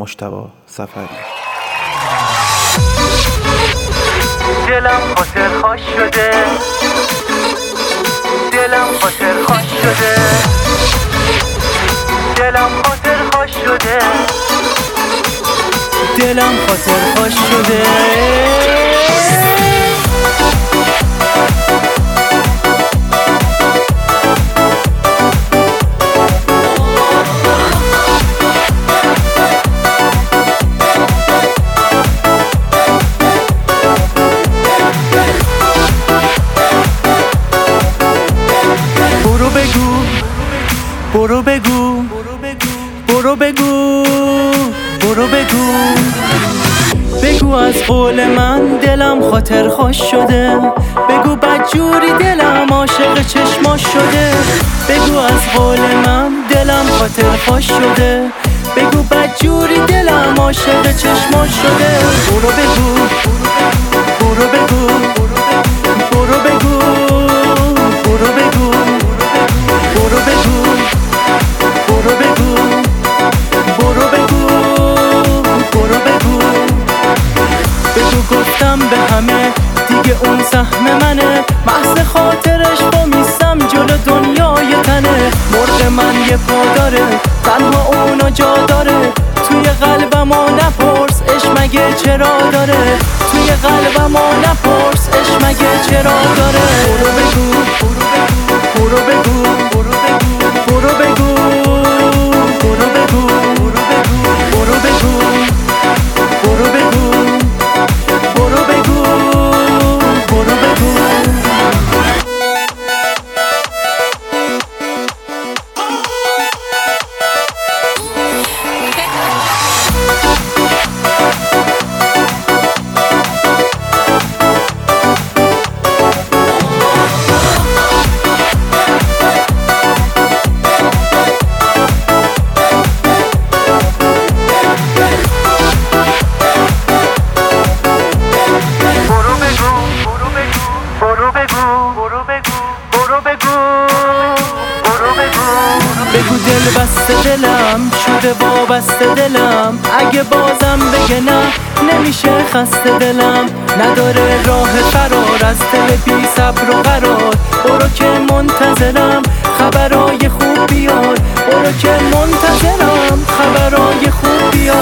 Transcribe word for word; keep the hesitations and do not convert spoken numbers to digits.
مجتبی سفری. دلم خاطر خوش شده، دلم خاطر خوش شده، دلم خاطر خوش شده، دلم خاطر خوش شده. برو بگو برو بگو برو بگو بگو از قول من دلم خاطر خوش شده، بگو بدجوری دلم عاشق چشماش شده، بگو از قول من دلم خاطر خوش شده، بگو بدجوری دلم عاشق چشماش شده. برو بگو برو بگو برو بگو برو بگو برو بگو برو بگو برو بگو برو بگو بگو گفتم به همه دیگه اون سهم منه، محض خاطرش با میستم جلو دنیای تنه، مرغ من یه پا داره تنها اونو جا داره، توی قلبم و نپرس اش مگه چرا داره، توی قلبم و نپرس اش مگه چرا داره. برو بگو برو بگو برو بگو برو بگو برو بگو برو بگو برو بگو برو بگو برو بگو. بگو دل بسته دلم شده وابسته دلم، اگه بازم بگه نه نمیشه خسته دلم، نداره راه فرار از دل بی صبر و قرار، برو که منتظرم خبرای خوب بیار، برو که منتظرم خبرای خوب بیار.